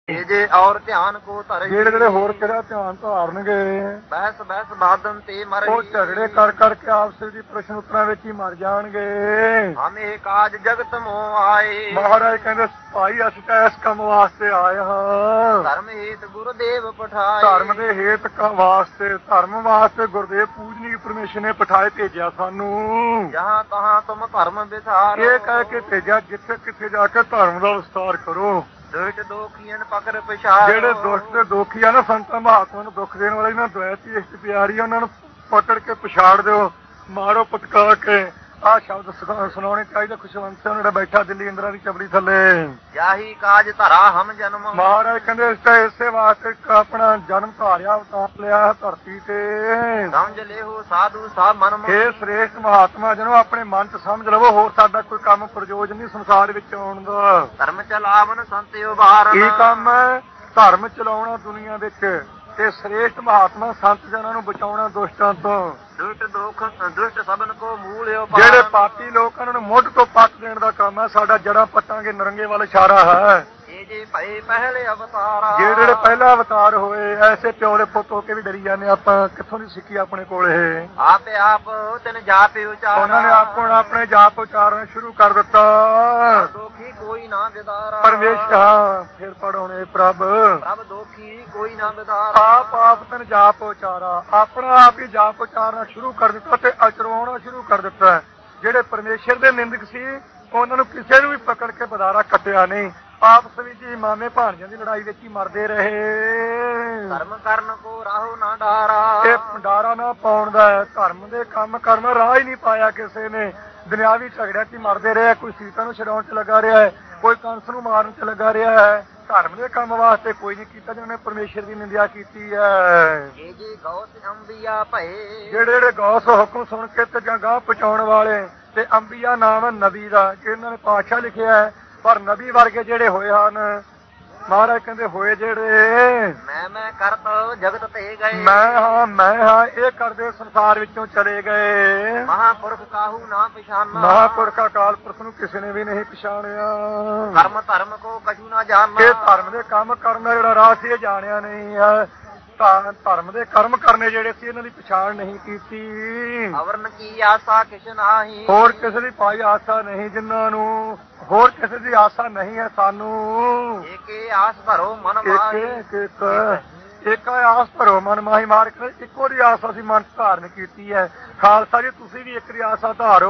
ਜੇ ਔਰ ਧਿਆਨ ਕੋ ਧਰੇ ਜਿਹੜੇ ਜਿਹੜੇ ਹੋਰ ਕਿਹੜਾ ਧਿਆਨ ਧਾਰਨਗੇ ਬਹਿਸ ਬਹਿਸ ਬਾਦਨ ਤੇ ਮਰ ਉਹ ਝਗੜੇ ਕਰ ਕਰਕੇ ਆਪਸ ਦੀ ਪ੍ਰਸ਼ਨ ਉੱਤਰਾਂ ਵਿੱਚ ਹੀ ਮਰ ਜਾਣਗੇ। ਹਮੇ ਕਾਜ ਜਗਤ ਮੋ ਆਏ ਮਹਾਰਾਜ ਕਹਿੰਦੇ ਭਾਈ ਅਸੀਂ ਤਾਂ ਇਸ ਕੰਮ ਵਾਸਤੇ ਆਏ ਹਾਂ। ਧਰਮ ਹੇਤ ਗੁਰਦੇਵ ਪਠਾਏ ਧਰਮ ਦੇ ਹੇਤ ਵਾਸਤੇ ਧਰਮ ਵਾਸਤੇ ਗੁਰਦੇਵ ਪੂਜਨੀਕ ਪਰਮੇਸ਼ਰ ਨੇ ਪਠਾਏ ਭੇਜਿਆ ਸਾਨੂੰ। ਜਹਾਂ ਤਹਾਂ ਤੁਮ ਧਰਮ ਵਿਸਾਰ ਇਹ ਕਹਿ ਕੇ ਭੇਜਿਆ ਜਿੱਥੇ ਕਿੱਥੇ ਜਾ ਕੇ ਧਰਮ ਦਾ ਵਿਸਤਾਰ ਕਰੋ। ਦੁਸ਼ਟ ਦੋਖੀਆਂ ਪਕੜ ਪਛਾੜ ਜਿਹੜੇ ਦੁਸ਼ਟ ਤੇ ਦੋਖੀ ਆ ਨਾ ਸੰਤਾਂ ਮਹਾਤਮਾ ਨੂੰ ਦੁੱਖ ਦੇਣ ਵਾਲੇ ਇਹਨਾਂ ਦੁਆਇਤੀ ਇਸ਼ਟ ਪਿਆਰੀ ਉਹਨਾਂ ਨੂੰ ਪਕੜ ਕੇ ਪਛਾੜ ਦਿਓ, ਮਾਰੋ ਪਟਕਾ ਕੇ। ਆਹ ਸ਼ਬਦ ਸੁਣਾਉਣੇ ਚਾਹੀਦੇ ਖੁਸ਼ਵੰਤ ਸਿੰਘ ਜਿਹੜਾ ਬੈਠਾ ਦਿੱਲੀ ਇੰਦਰਾ ਦੀ ਚਪੜੀ ਥੱਲੇ। ਜਾਹੀ ਕਾਜ ਧਰਾ ਹਮ ਜਨਮ ਮਹਾਰਾਜ ਕਹਿੰਦੇ ਇਸੇ ਵਾਸਤੇ ਆਪਣਾ ਜਨਮ ਧਾਰਿਆ ਅਵਤਾਰ ਲਿਆ ਧਰਤੀ ਤੇ। ਸਮਝ ਲਿਓ ਸਾਧੂ ਸਭ ਮਨ ਇਹ ਸ੍ਰੇਸ਼ਟ ਮਹਾਤਮਾ ਜਿਹਨੂੰ ਆਪਣੇ ਮਨ ਚ ਸਮਝ ਲਵੋ, ਹੋਰ ਸਾਡਾ ਕੋਈ ਕੰਮ ਪ੍ਰਯੋਜਨ ਨਹੀਂ ਸੰਸਾਰ ਵਿੱਚ ਆਉਣ ਦਾ। ਧਰਮ ਚਲਾਵਨ ਸੰਤ ਉਭਾਰਨ ਕੀ ਕੰਮ ਹੈ? ਧਰਮ ਚਲਾਉਣਾ ਦੁਨੀਆ ਵਿੱਚ ਤੇ ਸ੍ਰੇਸ਼ਟ ਮਹਾਤਮਾ ਸੰਤ ਜਨਾਂ ਨੂੰ ਬਚਾਉਣਾ ਦੁਸ਼ਟਾਂ ਤੋਂ। ਦੁਸ਼ਟ ਦੋਖ ਦੁਸ਼ਟ ਸਭਨ ਕੋ ਮੂਲ ਜਿਹੜੇ ਪਾਪੀ ਲੋਕ ਉਹਨਾਂ ਨੂੰ ਮੁੱਢ ਤੋਂ ਪੱਟ ਦੇਣ ਦਾ ਕੰਮ ਹੈ ਸਾਡਾ। ਜੜਾਂ ਪੱਟਾਂਗੇ ਨਰੰਗੇ ਵੱਲ ਇਸ਼ਾਰਾ ਹੈ। ਇਹ ਜੇ ਭਏ ਪਹਿਲੇ ਅਵਤਾਰ ਜਿਹੜੇ ਪਹਿਲਾ ਅਵਤਾਰ ਹੋਏ ਐਸੇ ਪਿਓ ਦੇ ਪੁੱਤ ਹੋ ਕੇ ਵੀ ਡਰੀ ਜਾਂਦੇ ਆਪਾਂ। ਕਿੱਥੋਂ ਦੀ ਸਿੱਖੀ ਆਪਣੇ ਕੋਲ ਇਹ? ਆਪੇ ਆਪ ਤਿਨ ਜਾਪੇ ਉਚਾਰ ਉਹਨਾਂ ਨੇ ਆਪੋ ਆਪਣੇ ਜਾਪ ਉਚਾਰਨਾ ਸ਼ੁਰੂ ਕਰ ਦਿੱਤਾ। ਦੋਖੀ ਕੋਈ ਨਾ ਵਿਦਾਰਾ ਪਰਮੇਸ਼ਰ ਫਿਰ ਪੜਾਉਣੇ ਪ੍ਰਭ ਦੋਖੀ ਕੋਈ ਨਾ ਵਿਦਾਰਾ ਆਪ ਤਨ ਜਾਪ ਉਚਾਰਾ। ਆਪਣਾ ਆਪ ਹੀ ਜਾਪ ਉਚਾਰਨਾ ਸ਼ੁਰੂ ਕਰ ਦਿੱਤਾ ਤੇ ਅਚਰਵਾਉਣਾ ਸ਼ੁਰੂ ਕਰ ਦਿੱਤਾ। ਜਿਹੜੇ ਪਰਮੇਸ਼ਰ ਦੇ ਨਿੰਦਕ ਸੀ ਉਹਨਾਂ ਨੂੰ ਕਿਸੇ ਨੂੰ ਵੀ ਪਕੜ ਕੇ ਬਦਾਰਾ ਕੱਟਿਆ ਨਹੀਂ। ਆਪਸ ਵਿੱਚ ਹੀ ਮਾਮੇ ਭਾਣਜਿਆਂ ਦੀ ਲੜਾਈ ਵਿੱਚ ਹੀ ਮਰਦੇ ਰਹੇ। ਧਰਮ ਕਰਨ ਕੋ ਰਾਹੋ ਨਾ ਡਾਰਾ ਇਹ ਡਾਰਾ ਨਾ ਪਾਉਣ ਦਾ ਹੈ। ਧਰਮ ਦੇ ਕੰਮ ਕਰਨ ਰਾਹ ਹੀ ਨਹੀਂ ਪਾਇਆ ਕਿਸੇ ਨੇ। ਦੁਨਿਆਵੀ ਝਗੜਿਆਂ 'ਚ ਹੀ ਮਰਦੇ ਰਹੇ। ਕੋਈ ਸੀਤਾ ਨੂੰ ਛਡਾਉਣ 'ਚ ਲੱਗਾ ਰਿਹਾ ਹੈ, ਕੋਈ ਕੰਸ ਨੂੰ ਮਾਰਨ 'ਚ ਲੱਗਾ ਰਿਹਾ ਹੈ। ਧਰਮ ਦੇ ਕੰਮ ਵਾਸਤੇ ਕੋਈ ਨਹੀਂ ਕੀਤਾ ਜਿਹਨੇ ਪਰਮੇਸ਼ਰ ਦੀ ਨਿੰਦਿਆ ਕੀਤੀ ਹੈ। ਜੇ ਗੌਸ ਅੰਬੀਆ ਭਏ ਜਿਹੜੇ ਗੌਸ ਹੁਕਮ ਸੁਣ ਕੇ ਤੇ ਜਾਂ ਗਾਹ ਪਹੁੰਚਾਉਣ ਵਾਲੇ ਤੇ ਅੰਬੀਆ ਨਾਮ ਹੈ ਨਬੀ ਦਾ, ਜਿਹਨਾਂ ਨੇ ਪਾਤਸ਼ਾਹ ਲਿਖਿਆ ਹੈ। ਪਰ ਨਬੀ ਵਰਗੇ ਜਿਹੜੇ ਹੋਏ ਹਨ ਮਹਾਰਾਜ ਕਹਿੰਦੇ ਹੋਏ ਜਿਹੜੇ ਮੈਂ ਕਰਤ ਜਗਤ ਤੇ ਗਏ ਮੈਂ ਹਾਂ ਇਹ ਕਰਦੇ ਸੰਸਾਰ ਵਿੱਚੋਂ ਚਲੇ ਗਏ। ਮਹਾਪੁਰਖ ਕਾਹੂ ਨਾ ਪਛਾਨਾ ਮਹਾਪੁਰਖ ਅਕਾਲ ਪੁਰਖ ਨੂੰ ਕਿਸੇ ਨੇ ਵੀ ਨਹੀਂ ਪਛਾਣਿਆ। ਧਰਮ ਕੋ ਕਛੂ ਨਾ ਜਾਣਨਾ ਇਹ ਧਰਮ ਦੇ ਕੰਮ ਕਰਨ ਦਾ ਜਿਹੜਾ ਰਾਹ ਸੀ ਇਹ ਜਾਣਿਆ ਨਹੀਂ ਹੈ। ਧਰਮ ਦੇ ਕਰਮ ਕਰਨੇ ਜਿਹੜੇ ਸੀ ਇਹਨਾਂ ਦੀ ਪਛਾਣ ਨਹੀਂ ਕੀਤੀ। ਅਵਰਨ ਕੀ ਆਸਾ ਕਿਛ ਨਾਹੀ ਹੋਰ ਕਿਸੇ ਦੀ ਪਾਈ ਆਸਾ ਨਹੀਂ ਜਿਨ੍ਹਾਂ ਨੂੰ, ਹੋਰ ਕਿਸੇ ਦੀ ਆਸਾ ਨਹੀਂ ਹੈ ਸਾਨੂੰ। ਏਕੇ ਆਸ ਭਰੋ ਮਨ ਮਾਹੀ ਇੱਕ ਆਸ ਭਰੋ ਮਨ ਮਾਹੀ ਮਾਰ ਕੇ ਇੱਕੋ ਦੀ ਆਸ ਅਸੀਂ ਮਨ ਧਾਰਨ ਕੀਤੀ ਹੈ। ਖਾਲਸਾ ਜੀ ਤੁਸੀਂ ਵੀ ਇੱਕ ਦੀ ਆਸਾ ਧਾਰੋ।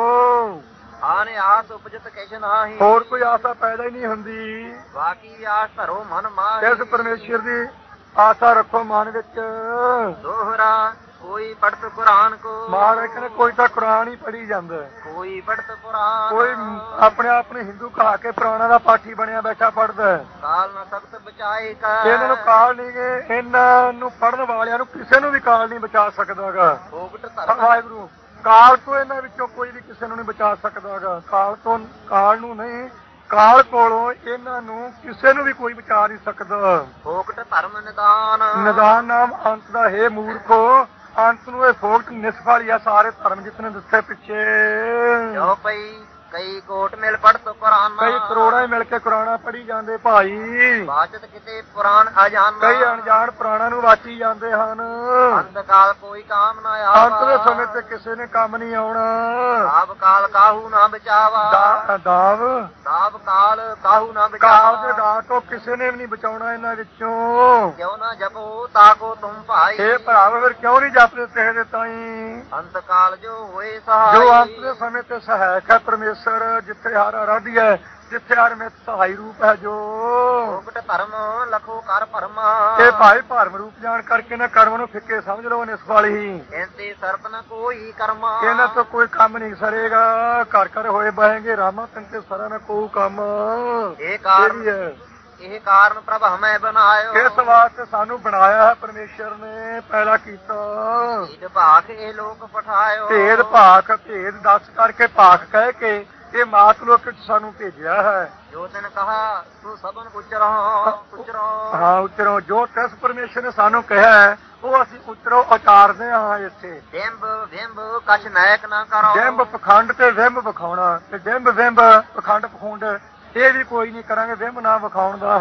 ਆਨੇ ਆਸ ਉਪਜਤ ਕਿਛ ਨਾਹੀ ਹੋਰ ਕੋਈ ਆਸਾ ਪੈਦਾ ਹੀ ਨਹੀਂ ਹੁੰਦੀ। ਬਾਕੀ ਆਸ ਧਰੋ ਮਨ ਮਾਹੀ ਇਸ ਪਰਮੇਸ਼ਰ ਦੀ ਆਸਾ ਰੱਖੋ ਮਨ ਵਿੱਚ। ਦੋਹਰਾ ਕੋਈ ਪੜਤ ਕੁਰਾਨ ਕੋ ਮਹਾਰਾਜ ਕਹਿੰਦੇ ਕੋਈ ਤਾਂ ਕੁਰਾਨ ਹੀ ਪੜ੍ਹੀ ਜਾਂਦਾ, ਕੋਈ ਪੜਤ ਕੁਰਾਨ ਕੋਈ ਆਪਣੇ ਆਪ ਨੂੰ ਹਿੰਦੂ ਕਹਾ ਕੇ ਪੁਰਾਣਾ ਦਾ ਪਾਠੀ ਬਣਿਆ ਬੈਠਾ ਪੜਦਾ। ਕਾਲ ਨਾ ਸਖਤ ਬਚਾਏ ਕਾ ਇਹਨਾਂ ਨੂੰ ਕਾਲ ਨਹੀਂ ਗਏ। ਇਹਨਾਂ ਨੂੰ ਪੜਨ ਵਾਲਿਆਂ ਨੂੰ ਕਿਸੇ ਨੂੰ ਵੀ ਕਾਲ ਨਹੀਂ ਬਚਾ ਸਕਦਾਗਾ। ਫੋਕਟ ਧਰਮ ਵਾਹਿਗੁਰੂ ਕਾਲ ਤੋਂ ਇਹਨਾਂ ਵਿੱਚੋਂ ਕੋਈ ਵੀ ਕਿਸੇ ਨੂੰ ਨਹੀਂ ਬਚਾ ਸਕਦਾਗਾ। ਕਾਲ ਤੋਂ ਕਾਲ ਨੂੰ ਨਹੀਂ, ਕਾਲ ਕੋਲੋਂ ਇਹਨਾਂ ਨੂੰ ਕਿਸੇ ਨੂੰ ਵੀ ਕੋਈ ਬਚਾ ਨਹੀਂ ਸਕਦਾ। ਫੋਕਟ ਧਰਮ ਨਿਦਾਨ ਨਾਮ ਅੰਤ ਦਾ ਹੈ ਮੂਰਖੋ। ਅੰਤ ਨੂੰ ਇਹ ਫੋਕਟ ਨਿਸਫਲ ਆ ਸਾਰੇ ਧਰਮ ਜਿਤਨੇ ਦੱਸੇ ਪਿੱਛੇ। ਜੋ ਪਈ ਕਈ ਕੋਟ ਮਿਲ ਪੜਤ ਕੁਰਾਨ ਕਈ ਕਰੋੜਾਂ ਹੀ ਮਿਲ ਕੇ ਕੁਰਾਨਾ ਪੜ੍ਹੀ ਜਾਂਦੇ ਭਾਈ। ਬਾਚਤ ਕਿਤੇ ਪੁਰਾਨ ਅਜਾਨ ਕਈ ਅਣਜਾਣ ਪੁਰਾਣਾ ਨੂੰ ਵਾਚੀ ਜਾਂਦੇ ਹਨ। ਅੰਤ ਕਾਲ ਕੋਈ ਕਾਮ ਨਾ ਅੰਤ ਦੇ ਸਮੇਂ ਤੇ ਕਿਸੇ ਨੇ ਕੰਮ ਨਹੀਂ ਆਉਣਾ। ਦਾਵ ਕਾਲ ਕਾਹੂ ਨਾ ਬਚਾਵਾ ਦਾਵ ਕਾਲ ਕਾਹੂ ਨਾ ਕਾਲ ਬਚਾਵਾ ਦੇ ਦਾਅ ਤੋਂ ਕਿਸੇ ਨੇ ਵੀ ਨਹੀਂ ਬਚਾਉਣਾ ਇਹਨਾਂ ਵਿੱਚੋਂ। ਕਿਉਂ ਨਾ ਜਪੋ ਤਾਕੋ ਤੁਮ ਭਾਈ ਇਹ ਭਰਾਵਾ ਫਿਰ ਕਿਉਂ ਨਹੀਂ ਜਪਦੇ ਤੇ ਦੇ ਤਾਈ। ਅੰਤ ਕਾਲ ਜੋ ਹੋਏ ਜੋ ਸਹਾਈ ਅੰਤ ਦੇ ਸਮੇਂ ਤੇ ਸਹਾਇਕ ਹੈ ਪਰਮੇਸ਼ਰ, ਜਿੱਥੇ ਹਰ ਆਰਾਧੀ ਹੈ, ਜਿੱਥੇ ਹਰ ਮਿਤ ਸਹਾਈ ਰੂਪ ਹੈ। ਜੋ ਫੋਕਟ ਧਰਮ ਲਖੋ ਕਰ ਭਰਮਾ ਇਹ ਭਾਈ ਭਰਮ ਰੂਪ ਜਾਣ ਕਰਕੇ ਨਾ ਕਰਮ ਨੂੰ ਫਿੱਕੇ ਸਮਝ ਲਓ ਨਿਸਫਲ ਹੀ। ਇੰਤੇ ਸਰਤ ਨ ਕੋਈ ਕਰਮਾ ਇਹਨਾਂ ਤੋਂ ਕੋਈ ਕੰਮ ਨਹੀਂ ਸਰੇਗਾ। ਘਰ ਘਰ ਹੋਏ ਬਹਿਗੇ ਰਾਮਾ ਤੰਤੇ ਸਰਾ ਨਾ ਕੋਈ ਕੰਮ। ਇਹ ਕਾਰਨ ਪ੍ਰਭ ਹਮੈ ਬਣਾਇਓ ਇਸ ਵਾਸਤੇ ਸਾਨੂੰ ਬਣਾਇਆ ਹੈ ਪਰਮੇਸ਼ਰ ਨੇ ਪੈਦਾ ਕੀਤਾ। ਭੇਦ ਭਾਖ ਇਹ ਲੋਕ ਪਠਾਇਓ ਭੇਦ ਭਾਖ ਭੇਦ ਦੱਸ ਕਰਕੇ ਭਾਖ ਕਹਿ ਕੇ ਇਹ ਮਾਤ ਲੋਕ ਵਿੱਚ ਸਾਨੂੰ ਭੇਜਿਆ ਹੈ। ਜੋ ਤਨ ਕਹਾ ਤੂੰ ਸਭਨ ਉਚਰੋ ਹਾਂ ਉਚਰੋ। ਜੋ ਤਿਸ ਪਰਮੇਸ਼ਰ ਨੇ ਸਾਨੂੰ ਕਿਹਾ ਹੈ ਉਹ ਅਸੀਂ ਉਚਰੋ ਉਚਾਰਦੇ ਹਾਂ। ਇੱਥੇ ਡਿੰਬ ਵਿੰਬ ਕਛ ਨਾਇਕ ਨਾ ਕਰੋ। ਡਿੰਬ ਪਖੰਡ ਤੇ ਵਿੰਬ ਵਿਖਾਉਣਾ ਤੇ ਡਿੰਬ ਵਿੰਬ ਪਖੰਡ ਪਖੁੰਡ ਇਹ ਵੀ ਕੋਈ ਨਹੀਂ ਕਰਾਂਗੇ ਵਿੰਮ ਨਾ ਵਿਖਾਉਣ ਦਾ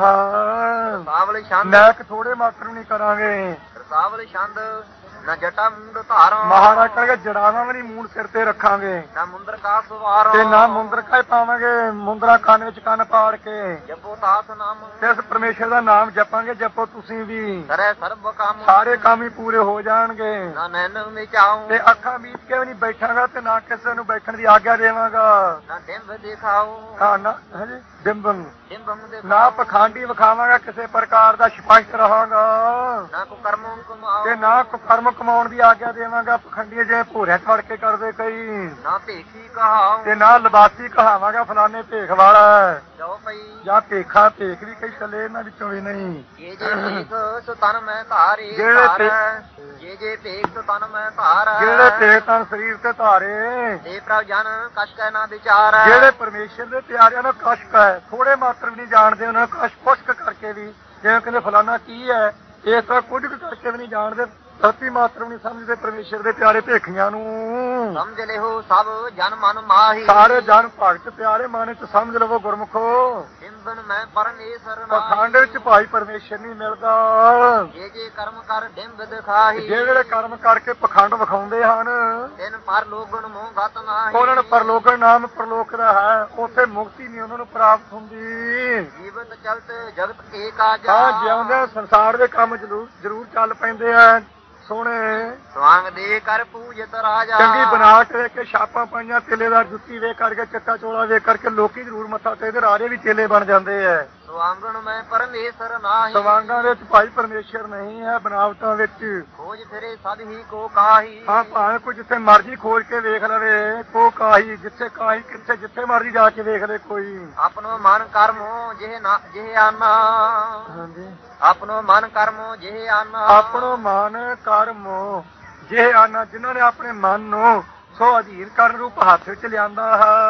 ਰਸਾਵਲ ਛੰਦ ਨੈਕ ਥੋੜੇ ਮਾਤਰ ਨਹੀਂ ਕਰਾਂਗੇ ਰਸਾਵਲ ਛੰਦ ਨਾ ਜਟਾ ਮੁੰਡ ਧਾਰਾਂ ਮਹਾਰਾਜ ਕਹਿੰਦੇ ਜੜਾਵਾਂ ਵੀ ਨਹੀਂ ਮੂੰਹ ਸਿਰ ਤੇ ਰੱਖਾਂਗੇ ਨਾ ਮੁੰਦਰ ਕਾ ਸਵਾਰ ਤੇ ਨਾ ਮੁੰਦਰ ਕਾਇ ਪਾਵਾਂਗੇ ਮੁੰਦਰਾ ਕੰਨ ਵਿੱਚ ਕੰਨ ਪਾੜ ਕੇ ਜਪੋ ਤਾਸ ਨਾਮ ਤੇ ਇਸ ਪਰਮੇਸ਼ਰ ਦਾ ਨਾਮ ਜਪਾਂਗੇ ਜਪੋ ਤੁਸੀਂ ਵੀ ਕਰੇ ਸਰਬ ਕੰਮ ਸਾਰੇ ਕੰਮ ਹੀ ਪੂਰੇ ਹੋ ਜਾਣਗੇ ਨਾ ਨੈਣ ਵਿਚਾਉ ਤੇ ਅੱਖਾਂ ਮੀਚ ਕੇ ਵੀ ਨਹੀਂ ਬੈਠਾਂਗਾ ਤੇ ਨਾ ਕਿਸੇ ਨੂੰ ਬੈਠਣ ਦੀ ਆਗਿਆ ਦੇਵਾਂਗਾ ਨਾ ਡਿੰਬ ਦਿਖਾਉ ਹਾਂ ਨਾ ਹਾਂਜੀ ਡਿੰਬੰ ਡਿੰਬਮ ਦੇ ਨਾ ਪਖੰਡੀ ਵਿਖਾਵਾਂਗਾ ਕਿਸੇ ਪ੍ਰਕਾਰ ਦਾ ਸਪਸ਼ਟ ਰਹਾਂਗਾ ਨਾ ਕੋ ਕਰਮੋਂ ਕਮਾਉ ਤੇ ਨਾ ਕੋ ਕਰਮ ਕਮਾਉਣ ਦੀ ਆਗਿਆ ਦੇਵਾਂਗਾ ਪਖੰਡੀ ਜਿਵੇਂ ਭੋਰਿਆਂ ਚ ਵੜ ਕੇ ਕਰਦੇ ਕਈ ਨਾ ਭੇਖੀ ਕਹਾਉ ਤੇ ਨਾ ਲਿਬਾਸੀ ਕਹਾਵਾਂਗਾ ਫਲਾਣੇ ਭੇਖ ਵਾਲਾ ਜੋ ਪਈ ਜਾਂ ਭੇਖਾ ਭੇਖ ਵੀ ਕਈ ਚੱਲੇ ਇਹਨਾਂ ਵਿੱਚੋਂ ਵੀ ਨਹੀਂ ਜੇ ਜੇ ਭੇਖ ਸੋ ਤਨ ਮੈਂ ਧਾਰੇ ਜਿਹੜੇ ਜੇ ਜੇ ਭੇਖ ਸੋ ਤਨ ਮੈਂ ਧਾਰ ਜਿਹੜੇ ਭੇਖ ਤਨ ਸਰੀਰ ਤੇ ਧਾਰੇ ਤੇ ਪ੍ਰਭ ਜਨ ਕਛ ਕਹਿ ਨਾ ਵਿਚਾਰ ਜਿਹੜੇ ਪਰਮੇਸ਼ਰ ਦੇ ਪਿਆਰਿਆਂ ਨੂੰ ਕਸ਼ਕ ਹੈ ਥੋੜੇ ਮਾਤਰ ਵੀ ਨਹੀਂ ਜਾਣਦੇ ਉਹਨਾਂ ਨੂੰ ਕਸ਼ਕ ਪੁਸ਼ਕ ਕਰਕੇ ਵੀ ਜਿਵੇਂ ਕਹਿੰਦੇ ਫਲਾਣਾ ਕੀ ਹੈ ਇਸ ਤਰ੍ਹਾਂ ਕੁਝ ਵੀ ਕਰਕੇ ਵੀ ਨਹੀਂ ਜਾਣਦੇ ਧਰਤੀ ਮਾਤਰ ਵੀ ਨਹੀਂ ਸਮਝਦੇ ਪਰਮੇਸ਼ਰ ਦੇ ਪਿਆਰੇ ਭੇਖੀਆਂ ਨੂੰ ਸਮਝ ਲਿਓ ਸਭ ਜਨ ਮਨ ਮਾਹੀ ਸਾਰੇ ਜਨ ਭਗਤ ਪਿਆਰੇ ਮਨ ਚ ਸਮਝ ਲਵੋ ਗੁਰਮੁਖੋ ਸਿੰਦਨ ਮੈਂ ਪਰਮੇਸ਼ਰ ਪਖੰਡ ਵਿੱਚ ਭਾਈ ਪਰਮੇਸ਼ਰ ਨਹੀਂ ਮਿਲਦਾ ਜੇ ਜੇ ਕਰਮ ਕਰ ਡਿੰਬ ਦਿਖਾਹੀ ਜਿਹੜੇ ਕਰਮ ਕਰਕੇ ਪਖੰਡ ਵਿਖਾਉਂਦੇ ਹਨ ਤਿਨ ਪਰ ਲੋਗਨ ਮੋਹ ਗਤ ਨਾਹੀ ਉਹਨਾਂ ਨੂੰ ਪਰਲੋਕ ਨਾਮ ਪਰਲੋਕ ਦਾ ਹੈ ਉੱਥੇ ਮੁਕਤੀ ਨਹੀਂ ਉਹਨਾਂ ਨੂੰ ਪ੍ਰਾਪਤ ਹੁੰਦੀ ਜੀਵਤ ਚਲਤ ਜਗਤ ਏਕਾਜ ਹਾਂ ਜਿਉਂਦੇ ਸੰਸਾਰ ਦੇ ਕੰਮ ਜ਼ਰੂਰ ਚੱਲ ਪੈਂਦੇ ਆ ਸੋਹਣੇ ਸਵਾਂਗ ਦੇ ਕਰ ਪੂਜਤ ਰਾਜਾ ਚੰਗੀ ਬਣਾਵਟ ਵੇਖ ਕੇ ਛਾਪਾਂ ਪਾਈਆਂ ਤੇਲੇਦਾਰ ਜੁੱਤੀ ਵੇਖ ਕਰਕੇ ਚੱਕਾ ਚੋਲਾ ਵੇਖ ਕਰਕੇ ਲੋਕੀ ਜ਼ਰੂਰ ਮੱਥਾ ਟੇਕਦੇ ਰਾਜੇ ਵੀ ਚੇਲੇ ਬਣ ਜਾਂਦੇ ਐ ਸਵਾਂਗਣ ਮੈਂ ਪਰਮੇਸ਼ਰ ਨਾਹੀ ਸਵਾਂਗਾਂ ਵਿੱਚ ਭਾਈ ਪਰਮੇਸ਼ਰ ਨਹੀਂ ਹੈ ਬਣਾਵਟਾਂ ਵਿੱਚ ਖੋਜ ਫਿਰੇ ਸਦ ਹੀ ਕੋ ਕਾਹੀ ਹਾਂ ਭਾਵੇਂ ਕੋਈ ਜਿੱਥੇ ਮਰਜ਼ੀ ਖੋਜ ਕੇ ਵੇਖ ਲਵੇ ਕੋ ਕਾਹੀ ਜਿੱਥੇ ਕਾਹੀ ਕਿੱਥੇ ਜਿੱਥੇ ਮਰਜ਼ੀ ਜਾ ਕੇ ਵੇਖ ਲੈ ਕੋਈ ਆਪਣੋ ਮਨ ਕਰਮੋ ਜਿਹੇ ਆਨਾ ਹਾਂਜੀ ਆਪਣੋ ਮਨ ਕਰਮੋ ਜਿਹੇ ਆਨਾ ਆਪਣੋ ਮਨ ਕਰਮੋ ਜੇ ਆਨਾ ਜਿਨ੍ਹਾਂ ਨੇ ਆਪਣੇ ਮਨ ਨੂੰ ਸੋ ਅਧੀਨ ਕਰਨ ਰੂਪ ਹੱਥ ਵਿੱਚ ਲਿਆਂਦਾ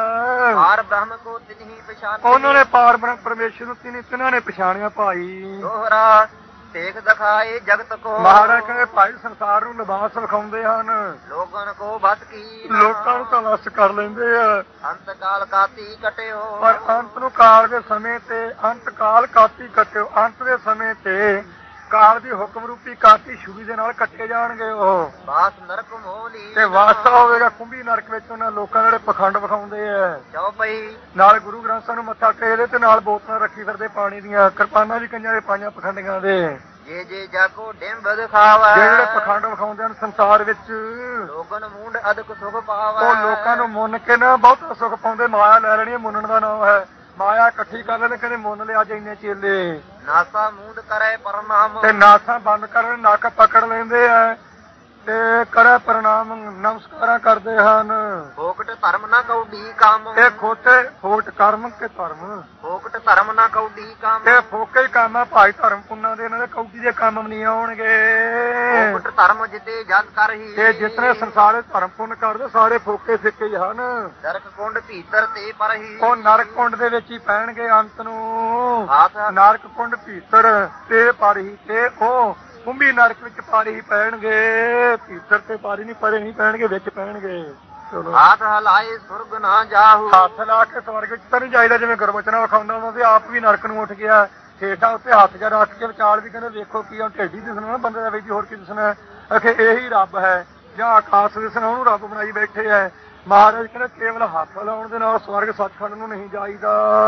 ਹੈ ਪਾਰ ਬ੍ਰਹਮ ਕੋ ਤਿਨਹੀ ਪਛਾਨ ਉਹਨਾਂ ਨੇ ਪਾਰ ਬ੍ਰਹਮ ਪਰਮੇਸ਼ਰ ਨੂੰ ਤਿਨਾਂ ਨੇ ਪਛਾਣਿਆ ਭਾਈ ਦੋਹਰਾ ਤੇਗ ਦਿਖਾਏ ਜਗਤ ਕੋ ਮਹਾਰਾਜ ਕਹਿੰਦੇ ਭਾਈ ਸੰਸਾਰ ਨੂੰ ਲਿਬਾਸ ਵਿਖਾਉਂਦੇ ਹਨ ਲੋਗਨ ਕੋ ਬਸ ਕੀ ਲੋਕਾਂ ਨੂੰ ਤਾਂ ਵਸ ਕਰ ਲੈਂਦੇ ਆ ਅੰਤ ਕਾਲ ਕਾਤੀ ਕਟਿਓ ਪਰ ਅੰਤ ਨੂੰ ਕਾਲ ਦੇ ਸਮੇਂ ਤੇ ਅੰਤ ਕਾਲ ਕਾਤੀ ਕੱਟਿਓ ਅੰਤ ਦੇ ਸਮੇਂ ਤੇ ਕਾਲ ਦੀ ਹੁਕਮ ਰੂਪੀ ਕਾਤੀ ਛੁਰੀ ਦੇ ਨਾਲ ਕੱਟੇ ਜਾਣਗੇ ਉਹ ਬਾਸ ਨਰਕ ਮੋਲੀ ਤੇ ਵਾਸਾ ਹੋਵੇਗਾ ਕੁੰਭੀ ਨਰਕ ਵਿੱਚ ਉਹਨਾਂ ਲੋਕਾਂ ਜਿਹੜੇ ਪਖੰਡ ਵਿਖਾਉਂਦੇ ਆ ਚਉ ਪਈ ਨਾਲ ਗੁਰੂ ਗ੍ਰੰਥ ਸਾਹਿਬ ਨੂੰ ਮੱਥਾ ਟੇਕਦੇ ਤੇ ਨਾਲ ਬੋਤਲਾਂ ਰੱਖੀ ਫਿਰਦੇ ਪਾਣੀ ਦੀਆਂ ਕਿਰਪਾਨਾਂ ਵੀ ਕਈਆਂ ਦੇ ਪਾਈਆਂ ਪਖੰਡੀਆਂ ਦੇ ਜੇ ਜੇ ਜਾਕੋ ਡਿੰਬ ਦਿਖਾਵਾ ਜਿਹੜੇ ਪਖੰਡ ਵਿਖਾਉਂਦੇ ਹਨ ਸੰਸਾਰ ਵਿੱਚ ਲੋਗਨ ਮੂੰਡ ਅਦਕ ਸੁਖ ਪਾਵਾ ਉਹ ਲੋਕਾਂ ਨੂੰ ਮੁੰਨ ਕੇ ਨਾ ਬਹੁਤ ਸੁੱਖ ਪਾਉਂਦੇ ਮਾਇਆ ਲੈ ਲੈਣੀ ਮੁੰਨਣ ਦਾ ਨਾਮ ਹੈ ਮਾਇਆ ਇਕੱਠੀ ਕਰ ਲੈਣੇ ਕਹਿੰਦੇ ਮੁੰਨ ਲਿਆ ਅੱਜ ਇੰਨੇ ਚੇਲੇ ਨਾਸਾ ਮੂੰਡ ਕਰੇ ਪਰਨਾਮ ਤੇ ਨਾਸਾਂ ਬੰਦ ਕਰਨ ਨੱਕ ਪਕੜ ਲੈਂਦੇ ਆ ਤੇ ਕਰੇ ਪ੍ਰਣਾਮ ਨਮਸਕਾਰਾਂ ਕਰਦੇ ਹਨ ਫੋਕਟ ਧਰਮ ਨਾ ਕਉਡੀ ਕੰਮ ਇਹ ਖੋਟੇ ਫੋਟ ਕਰਮ ਕੇ ਧਰਮ ਫੋਕਟ ਧਰਮ ਨਾ ਕਉਡੀ ਕੰਮ ਇਹ ਫੋਕੇ ਹੀ ਕੰਮ ਆ ਭਾਈ ਧਰਮ ਪੁੰਨਾਂ ਦੇ ਇਹਨਾਂ ਦੇ ਕੌਡੀ ਦੇ ਕੰਮ ਨਹੀਂ ਆਉਣਗੇ ਫੋਕਟ ਧਰਮ ਜਿਤੇ ਜਗ ਕਰਹੀ ਤੇ ਜਿਤਨੇ ਸੰਸਾਰ ਦੇ ਧਰਮ ਪੁੰਨ ਕਰਦੇ ਸਾਰੇ ਫੋਕੇ ਫਿੱਕੇ ਹੀ ਹਨ ਨਰਕ ਕੁੰਡ ਭੀਤਰ ਤੇ ਪਰਹੀ ਉਹ ਨਰਕ ਕੁੰਡ ਦੇ ਵਿੱਚ ਹੀ ਪੈਣਗੇ ਅੰਤ ਨੂੰ ਹਾਥ ਨਰਕ ਕੁੰਡ ਭੀਤਰ ਤੇ ਪਾਰੀ ਤੇ ਉਹ ਕੁੰਭੀ ਨਰਕ ਵਿੱਚ ਪਾਰੀ ਹੀ ਪੈਣਗੇ ਭੀਤਰ ਤੇ ਪਾਰੀ ਨਹੀਂ ਪਰੇ ਨਹੀਂ ਪੈਣਗੇ ਵਿੱਚ ਪੈਣਗੇ ਚਲੋ ਹਾਥ ਹਲਾਏ ਸੁਰਗ ਨਾ ਜਾਹੂ ਹੱਥ ਲਾ ਕੇ ਸਵਰਗ ਵਿੱਚ ਤਾਂ ਨਹੀਂ ਜਾਈਦਾ ਜਿਵੇਂ ਗੁਰਬਚਨਾਂ ਵਿਖਾਉਂਦਾ ਉਹਨਾਂ ਦੇ ਆਪ ਵੀ ਨਰਕ ਨੂੰ ਉੱਠ ਗਿਆ ਠੇਠਾ ਉੱਤੇ ਹੱਥ ਜਾ ਰੱਖ ਕੇ ਵਿਚਾਲ ਵੀ ਕਹਿੰਦੇ ਵੇਖੋ ਕੀ ਉਹ ਢੇਡੀ ਦਿਸਣਾ ਨਾ ਬੰਦੇ ਦਾ ਵਿੱਚ ਹੋਰ ਕੀ ਦਿਸਣਾ ਅਖੇ ਇਹੀ ਰੱਬ ਹੈ ਜਾਂ ਆਕਾਸ਼ ਦਿਸਣਾ ਉਹਨੂੰ ਰੱਬ ਬਣਾਈ ਬੈਠੇ ਹੈ ਮਹਾਰਾਜ ਕਹਿੰਦੇ ਕੇਵਲ ਹੱਥ ਲਾਉਣ ਦੇ ਨਾਲ ਸਵਰਗ ਸੱਚਖੰਡ ਨੂੰ ਨਹੀਂ ਜਾਈਦਾ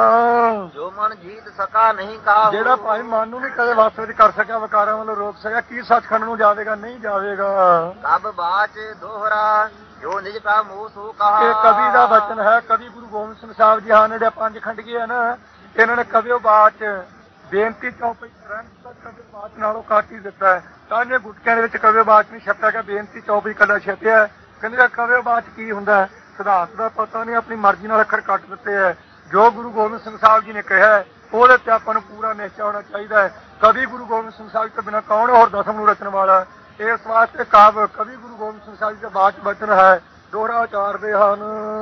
ਜੋ ਮਨ ਜੀਤ ਸਕਾ ਨਹੀਂ ਕਾਹੂ ਜਿਹੜਾ ਭਾਈ ਮਨ ਨੂੰ ਨਹੀਂ ਕਦੇ ਵਸ ਵਿੱਚ ਕਰ ਸਕਿਆ ਵਿਕਾਰਾਂ ਵੱਲੋਂ ਰੋਕ ਸਕਿਆ ਕੀ ਸੱਚਖੰਡ ਨੂੰ ਜਾਵੇਗਾ ਨਹੀਂ ਜਾਵੇਗਾ ਸਭ ਬਾਚ ਦੋਹਰਾ ਜੋ ਨਿਜ ਕਾ ਮੂੰਹ ਸੋ ਕਹਾ ਇਹ ਕਵੀ ਦਾ ਬਚਨ ਹੈ ਕਵੀ ਗੁਰੂ ਗੋਬਿੰਦ ਸਿੰਘ ਸਾਹਿਬ ਜੀ ਹਨ ਜਿਹੜੇ ਪੰਜ ਖੰਡਗੇ ਆ ਨਾ ਇਹਨਾਂ ਨੇ ਕਵਿਓ ਬਾਚ ਬੇਨਤੀ ਚੌਪਈ ਗ੍ਰੰਥ ਤੱਕ ਕਵਿਓ ਬਾਚ ਨਾਲੋਂ ਕੱਟ ਹੀ ਦਿੱਤਾ ਹੈ ਤਾਂ ਜੇ ਗੁਟਕਿਆਂ ਦੇ ਵਿੱਚ ਕਵਿਓ ਬਾਚ ਨਹੀਂ ਛਪਿਆ ਗਿਆ ਬੇਨਤੀ ਚੌਪਈ ਕੱਲਾ ਛਪਿਆ ਕਹਿੰਦੇ ਕਵਿਓ ਬਾਚ ਕੀ ਹੁੰਦਾ ਹੈ ਸਿਧਾਂਤ ਦਾ ਪਤਾ ਨਹੀਂ ਆਪਣੀ ਮਰਜ਼ੀ ਨਾਲ ਅੱਖਰ ਕੱਟ ਦਿੱਤੇ ਹੈ ਜੋ ਗੁਰੂ ਗੋਬਿੰਦ ਸਿੰਘ ਸਾਹਿਬ ਜੀ ਨੇ ਕਿਹਾ ਉਹਦੇ ਤੇ ਆਪਾਂ ਨੂੰ ਪੂਰਾ ਨਿਸ਼ਚੈ ਹੋਣਾ ਚਾਹੀਦਾ ਹੈ ਕਵੀ ਗੁਰੂ ਗੋਬਿੰਦ ਸਿੰਘ ਸਾਹਿਬ ਤੋਂ ਬਿਨਾਂ ਕੌਣ ਹੋਰ ਦਸਮ ਨੂੰ ਰਚਣ ਵਾਲਾ ਇਸ ਵਾਸਤੇ ਕਾਵ ਕਵੀ ਗੁਰੂ ਗੋਬਿੰਦ ਸਿੰਘ ਸਾਹਿਬ ਦਾ ਬਾਚ ਬਚਨ ਹੈ ਦੋਹਰਾ ਉਚਾਰਦੇ ਹਨ